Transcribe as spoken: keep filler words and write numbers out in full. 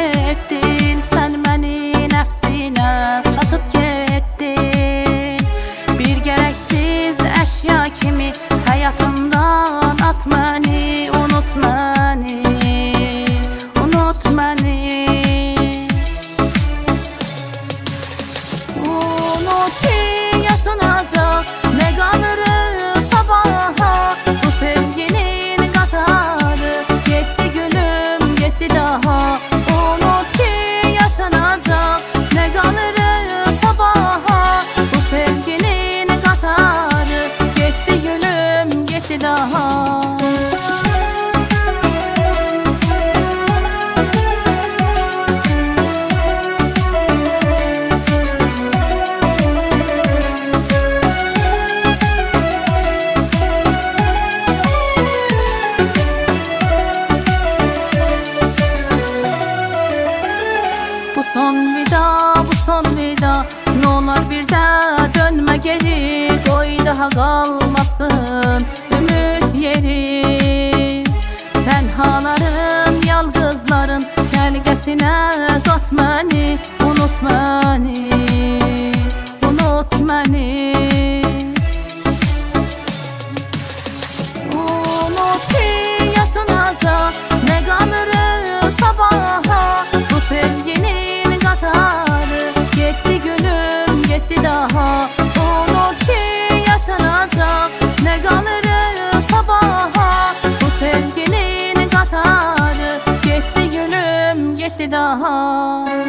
ettin, sen beni nefsine satıp gittin. Bir gereksiz eşya kimi hayatından at beni, unut beni, unut beni. Unut ki yaşanacak ne kalır sabaha, bu sevginin katarı gitti gülüm gitti daha. Unut ki yaşanacak ne kalır sabaha, bu sevginin katarı gitti gülüm gitti daha. Son vida, bu son vida, ne olur bir de dönme geri, koy daha kalmasın ümit yeri. Tenhaların, yalgızların kölgesine kat beni, unut beni, unut beni. Unut ki yaşanacak ne kalır sabaha, bu sevginin katarı gitti gülüm gitti daha. Unut ki yaşanacak ne kalır sabaha, bu sevginin katarı gitti gülüm gitti daha.